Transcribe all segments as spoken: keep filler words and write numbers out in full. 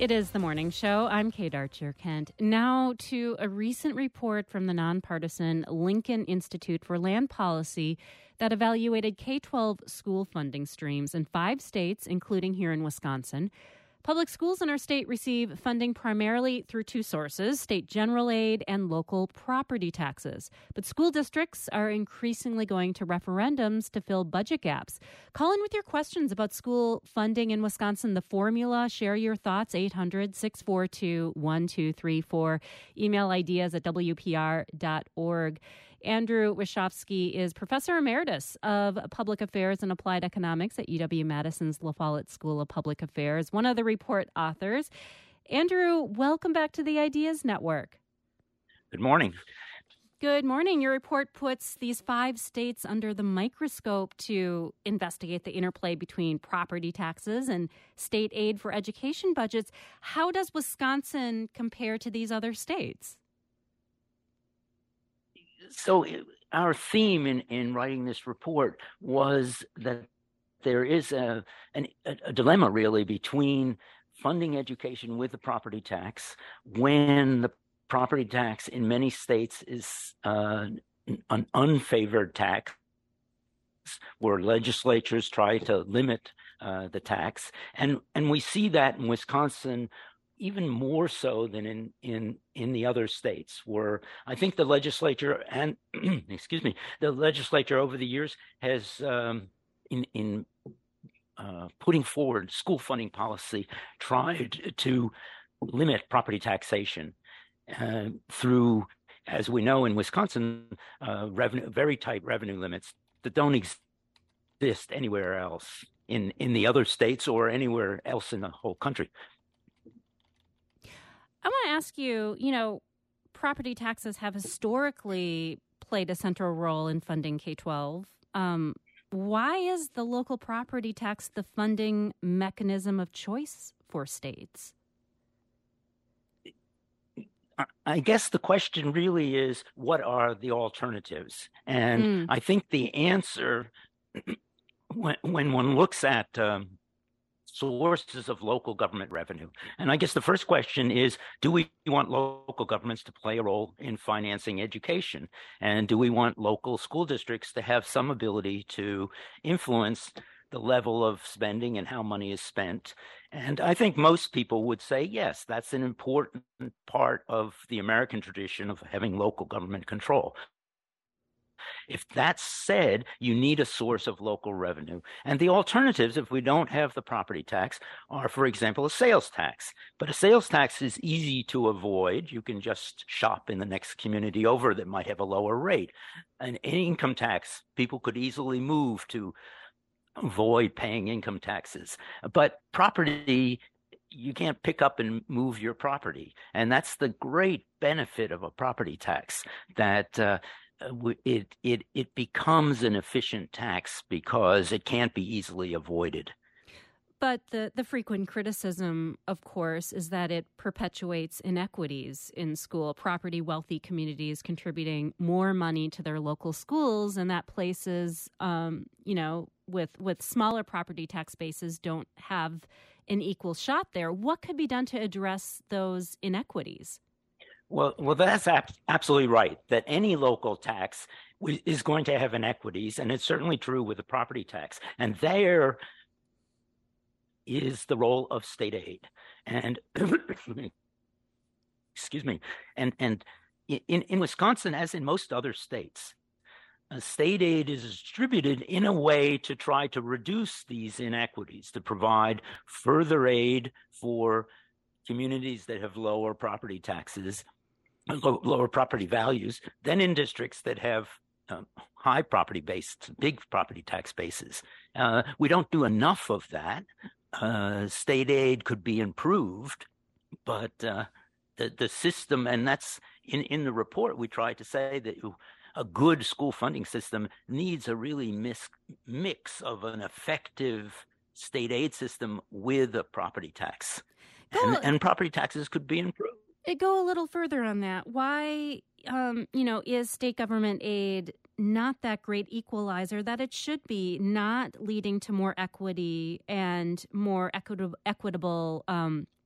It is the morning show. I'm Kate Archer-Kent. Now to a recent report from the nonpartisan Lincoln Institute for Land Policy that evaluated K twelve school funding streams in five states, including here in Wisconsin. Public schools in our state receive funding primarily through two sources, state general aid and local property taxes. But school districts are increasingly going to referendums to fill budget gaps. Call in with your questions about school funding in Wisconsin, the formula. Share your thoughts, eight hundred, six four two, one two three four. Email ideas at w p r dot org. Andrew Wieschowski is Professor Emeritus of Public Affairs and Applied Economics at U W-Madison's La Follette School of Public Affairs, one of the report authors. Andrew, welcome back to the Ideas Network. Good morning. Good morning. Your report puts these five states under the microscope to investigate the interplay between property taxes and state aid for education budgets. How does Wisconsin compare to these other states? So our theme in, in writing this report was that there is a, an, a dilemma, really, between funding education with the property tax when the property tax in many states is uh, an unfavored tax, where legislatures try to limit uh, the tax. And, and we see that in Wisconsin even more so than in, in, in the other states, where I think the legislature and, excuse me, the legislature over the years has, um, in, in uh, putting forward school funding policy, tried to limit property taxation uh, through, as we know in Wisconsin, uh, revenue, very tight revenue limits that don't exist anywhere else in, in the other states or anywhere else in the whole country. I want to ask you, you know, property taxes have historically played a central role in funding K twelve. Um, why is the local property tax the funding mechanism of choice for states? I guess the question really is, what are the alternatives? And mm. I think the answer, when, when one looks at um, sources of local government revenue. And I guess the first question is, do we want local governments to play a role in financing education? And do we want local school districts to have some ability to influence the level of spending and how money is spent? And I think most people would say, yes, that's an important part of the American tradition of having local government control. If that's said, you need a source of local revenue. And the alternatives, if we don't have the property tax, are, for example, a sales tax. But a sales tax is easy to avoid. You can just shop in the next community over that might have a lower rate. An income tax, people could easily move to avoid paying income taxes. But property, you can't pick up and move your property. And that's the great benefit of a property tax, that uh, It it it becomes an efficient tax because it can't be easily avoided. But the, the frequent criticism, of course, is that it perpetuates inequities in school. Property wealthy communities contributing more money to their local schools, and that places, um, you know, with with smaller property tax bases don't have an equal shot there. What could be done to address those inequities? Well, well, that's ab- absolutely right, that any local tax w- is going to have inequities, and it's certainly true with the property tax. And there is the role of state aid. And excuse me, and and in, in Wisconsin, as in most other states, uh, state aid is distributed in a way to try to reduce these inequities, to provide further aid for communities that have lower property taxes, lower property values, than in districts that have um, high property base, big property tax bases. Uh, we don't do enough of that. Uh, state aid could be improved, but uh, the the system, and that's in, in the report, we try to say that a good school funding system needs a really mis- mix of an effective state aid system with a property tax. And, and property taxes could be improved. Go a little further on that. Why, um, you know, is state government aid not that great equalizer that it should be, not leading to more equity and more equitable, equitable um,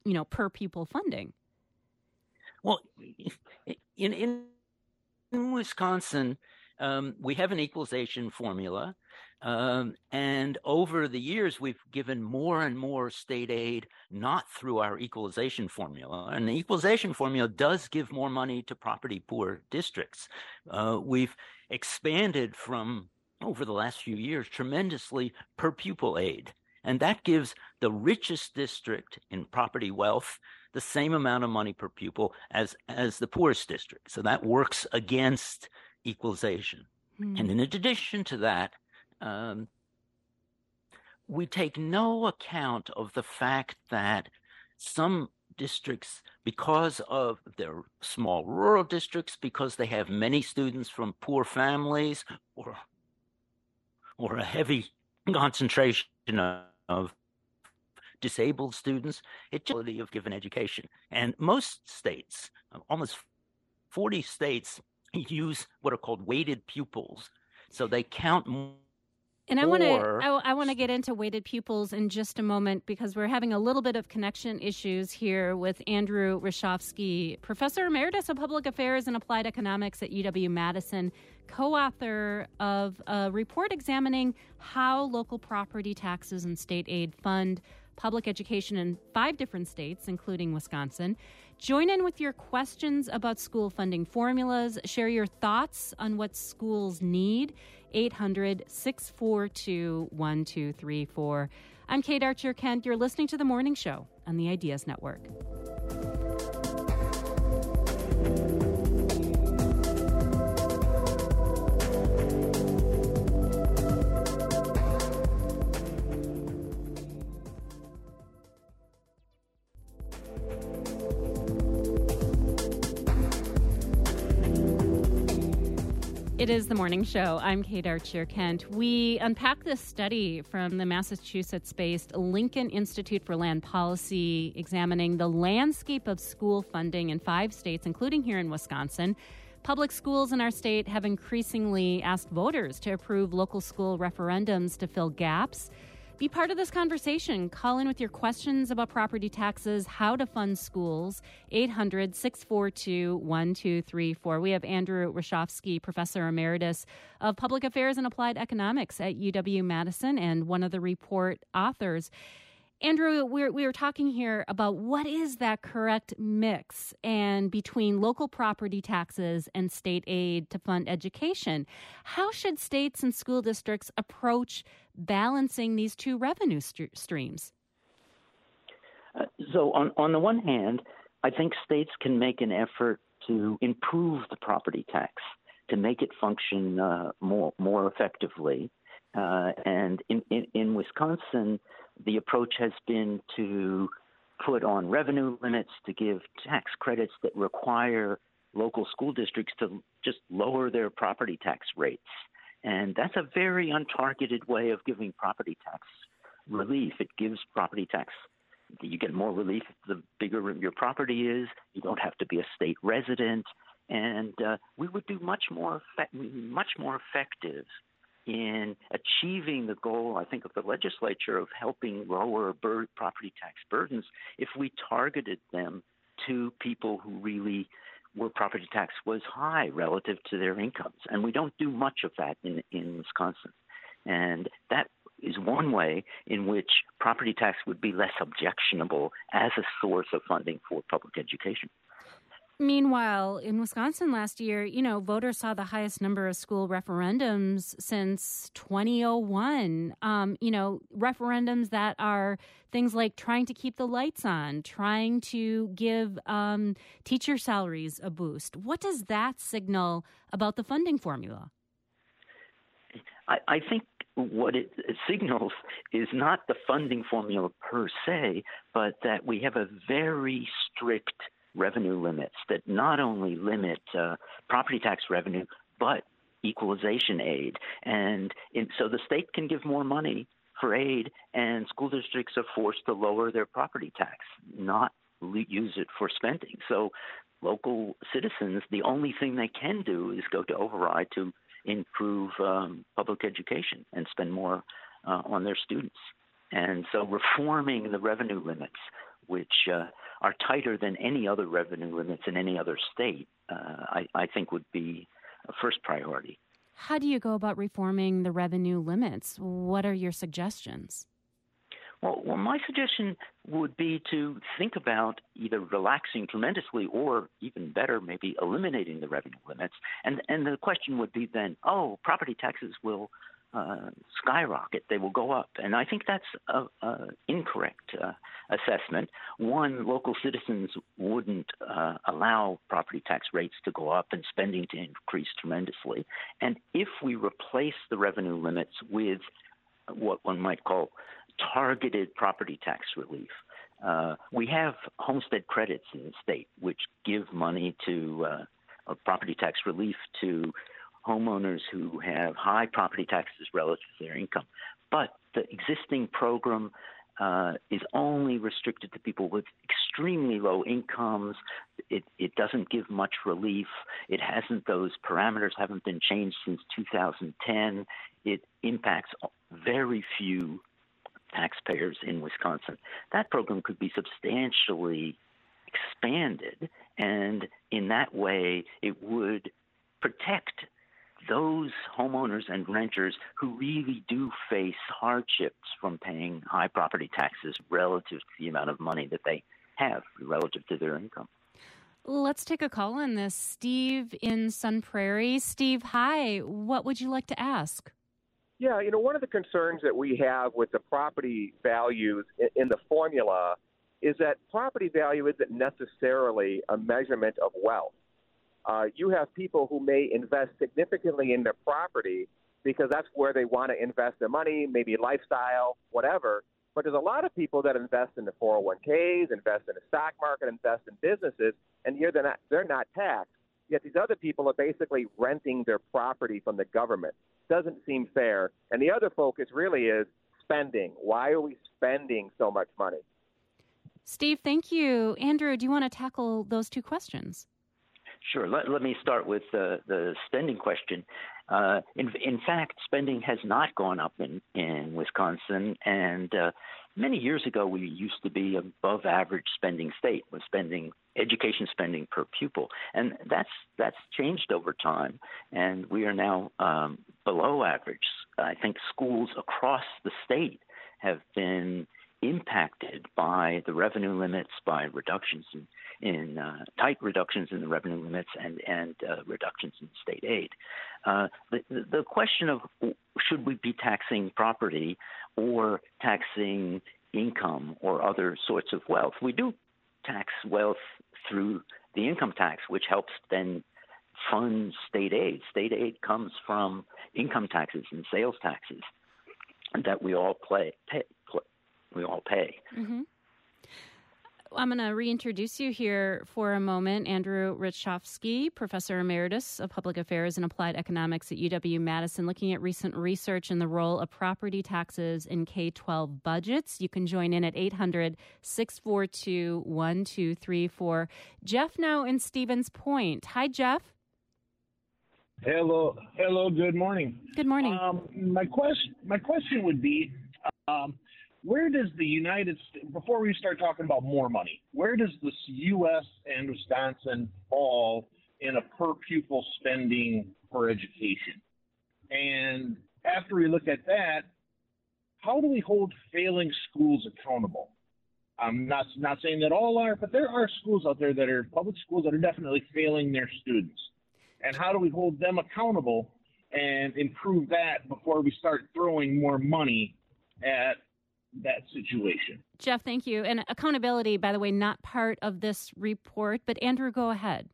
you know, per pupil funding? Well, in in, in Wisconsin, um, we have an equalization formula. Um, and over the years, we've given more and more state aid, not through our equalization formula. And the equalization formula does give more money to property poor districts. Uh, we've expanded from, over the last few years, tremendously per pupil aid. And that gives the richest district in property wealth the same amount of money per pupil as, as the poorest district. So that works against equalization. Hmm. And in addition to that, Um, we take no account of the fact that some districts, because of their small rural districts, because they have many students from poor families, or or a heavy concentration of disabled students, it's the ability of given education. And most states, almost forty states, use what are called weighted pupils. So they count more. And I want to I, I want to get into weighted pupils in just a moment, because we're having a little bit of connection issues here with Andrew Reshofsky, Professor Emeritus of Public Affairs and Applied Economics at U W-Madison, co-author of a report examining how local property taxes and state aid fund public education in five different states, including Wisconsin. Join in with your questions about school funding formulas. Share your thoughts on what schools need. eight hundred, six four two, one two three four. I'm Kate Archer-Kent. You're listening to The Morning Show on the Ideas Network. It is The Morning Show. I'm Kate Archer-Kent. We unpack this study from the Massachusetts-based Lincoln Institute for Land Policy, examining the landscape of school funding in five states, including here in Wisconsin. Public schools in our state have increasingly asked voters to approve local school referendums to fill gaps. Be part of this conversation. Call in with your questions about property taxes, how to fund schools, eight hundred, six four two, one two three four. We have Andrew Reshofsky, Professor Emeritus of Public Affairs and Applied Economics at U W-Madison and one of the report authors. Andrew, we're, we were talking here about what is that correct mix and between local property taxes and state aid to fund education. How should states and school districts approach balancing these two revenue st- streams? Uh, so on, on the one hand, I think states can make an effort to improve the property tax, to make it function uh, more, more effectively. Uh, and in, in, in Wisconsin, the approach has been to put on revenue limits, to give tax credits that require local school districts to just lower their property tax rates. And that's a very untargeted way of giving property tax relief. It gives property tax, you get more relief the bigger your property is. You don't have to be a state resident. And uh, we would do much more, effect- much more effective in achieving the goal, I think, of the legislature of helping lower bur- property tax burdens if we targeted them to people who really where property tax was high relative to their incomes. And we don't do much of that in, in Wisconsin. And that is one way in which property tax would be less objectionable as a source of funding for public education. Meanwhile, in Wisconsin last year, you know, voters saw the highest number of school referendums since twenty oh one. Um, you know, referendums that are things like trying to keep the lights on, trying to give um, teacher salaries a boost. What does that signal about the funding formula? I, I think what it signals is not the funding formula per se, but that we have a very strict revenue limits that not only limit uh, property tax revenue, but equalization aid. And in, so the state can give more money for aid, and school districts are forced to lower their property tax, not use it for spending. So local citizens, the only thing they can do is go to override to improve um, public education and spend more uh, on their students. And so reforming the revenue limits which uh, are tighter than any other revenue limits in any other state, uh, I, I think would be a first priority. How do you go about reforming the revenue limits? What are your suggestions? Well, well, my suggestion would be to think about either relaxing tremendously or even better, maybe eliminating the revenue limits. And and the question would be then, oh, property taxes will uh, skyrocket. They will go up. And I think that's an incorrect uh, assessment. One, local citizens wouldn't uh, allow property tax rates to go up and spending to increase tremendously. And if we replace the revenue limits with what one might call targeted property tax relief. Uh, we have homestead credits in the state, which give money to uh, or property tax relief to homeowners who have high property taxes relative to their income. But the existing program uh, is only restricted to people with extremely low incomes. It, it doesn't give much relief. It hasn't, those parameters haven't been changed since two thousand ten. It impacts very few taxpayers in Wisconsin. That program could be substantially expanded, and in that way it would protect those homeowners and renters who really do face hardships from paying high property taxes relative to the amount of money that they have relative to their income. Let's take a call on this. Steve in Sun Prairie. Steve, hi. What would you like to ask? Yeah, you know, one of the concerns that we have with the property values in the formula is that property value isn't necessarily a measurement of wealth. Uh, you have people who may invest significantly in their property because that's where they want to invest their money, maybe lifestyle, whatever. But there's a lot of people that invest in the four oh one k's, invest in the stock market, invest in businesses, and here they're not, they're not taxed. Yet these other people are basically renting their property from the government. Doesn't seem fair. And the other focus really is spending. Why are we spending so much money? Steve, thank you. Andrew, do you want to tackle those two questions? Sure. Let, let me start with uh, the spending question. Uh, in, in fact, spending has not gone up in, in Wisconsin, and uh, many years ago we used to be above average spending state with spending education spending per pupil, and that's that's changed over time, and we are now um, below average. I think schools across the state have been impacted by the revenue limits, by reductions in, in uh, tight reductions in the revenue limits and, and uh, reductions in state aid. Uh, the, the question of should we be taxing property or taxing income or other sorts of wealth? We do tax wealth through the income tax, which helps then fund state aid. State aid comes from income taxes and sales taxes that we all play, pay, play, we all pay. Mm-hmm. I'm going to reintroduce you here for a moment. Andrew Rachofsky, Professor Emeritus of Public Affairs and Applied Economics at U W-Madison, looking at recent research in the role of property taxes in K twelve budgets. You can join in at eight hundred, six four two, one two three four. Jeff now in Stevens Point. Hi, Jeff. Hello. Hello. Good morning. Good morning. Um, my, question, my question would be, um, where does the United States, before we start talking about more money, where does the U S and Wisconsin fall in a per pupil spending for education? And after we look at that, how do we hold failing schools accountable? I'm not not saying that all are, but there are schools out there that are public schools that are definitely failing their students. And how do we hold them accountable and improve that before we start throwing more money at that situation? Jeff, thank you. And accountability, by the way, not part of this report, but Andrew, go ahead.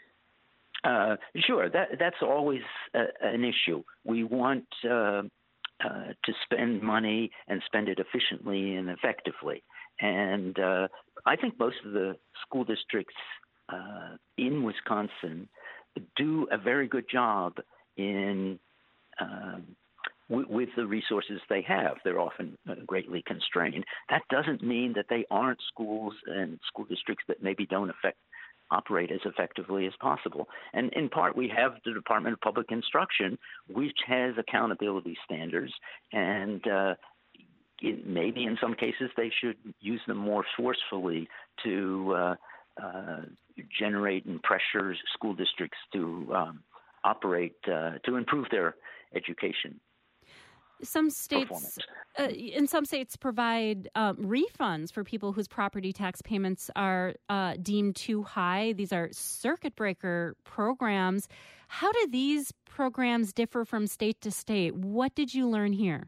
Uh, sure, that that's always a, an issue. We want uh, uh, to spend money and spend it efficiently and effectively. And uh, I think most of the school districts uh, in Wisconsin do a very good job in um, w- with the resources they have. They're often uh, greatly constrained. That doesn't mean that they aren't schools and school districts that maybe don't affect operate as effectively as possible. And in part, we have the Department of Public Instruction, which has accountability standards. And uh, it, maybe in some cases they should use them more forcefully to uh, uh, generate and pressure school districts to um, operate, uh, to improve their education. Some states, uh, in some states, provide um, refunds for people whose property tax payments are uh, deemed too high. These are circuit breaker programs. How do these programs differ from state to state? What did you learn here?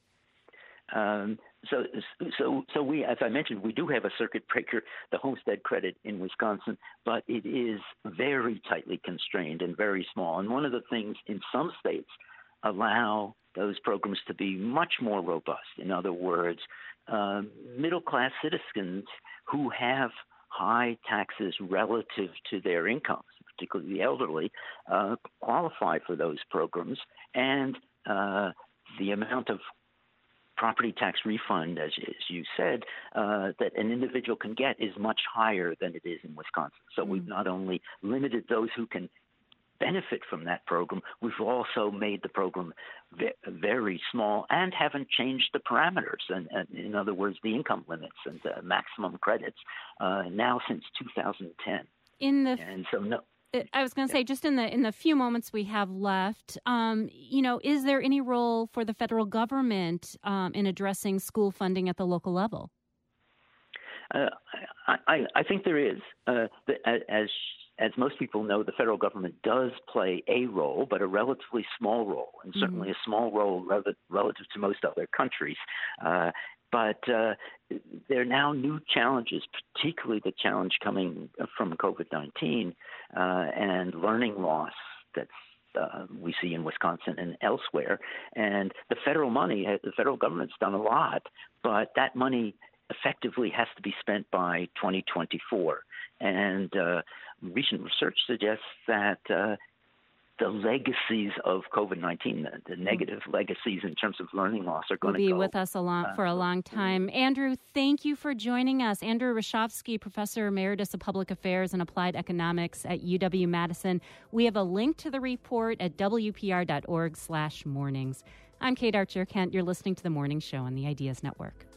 Um, so, so, so we, as I mentioned, we do have a circuit breaker, the homestead credit in Wisconsin, but it is very tightly constrained and very small. And one of the things in some states allow those programs to be much more robust. In other words, uh, middle-class citizens who have high taxes relative to their incomes, particularly the elderly, uh, qualify for those programs. And uh, the amount of property tax refund, as, as you said, uh, that an individual can get is much higher than it is in Wisconsin. So mm. we've not only limited those who can benefit from that program, we've also made the program ve- very small and haven't changed the parameters. And, and in other words, the income limits and uh, maximum credits uh, now since two thousand ten. In the and so no. I was going to say, just in the in the few moments we have left, um, you know, is there any role for the federal government um, in addressing school funding at the local level? Uh, I, I, I think there is. Uh, as as most people know, the federal government does play a role, but a relatively small role, and certainly mm-hmm. a small role relative, relative to most other countries. Uh, But uh, there are now new challenges, particularly the challenge coming from COVID nineteen uh, and learning loss that's uh, we see in Wisconsin and elsewhere. And the federal money, the federal government's done a lot, but that money effectively has to be spent by twenty twenty-four. And uh, recent research suggests that uh, the legacies of COVID nineteen, the, the negative legacies in terms of learning loss are going to be go, with us a long, uh, for a long time. Andrew, thank you for joining us. Andrew Rashofsky, Professor Emeritus of Public Affairs and Applied Economics at U W-Madison. We have a link to the report at W P R dot org slash mornings. I'm Kate Archer-Kent. You're listening to The Morning Show on the Ideas Network.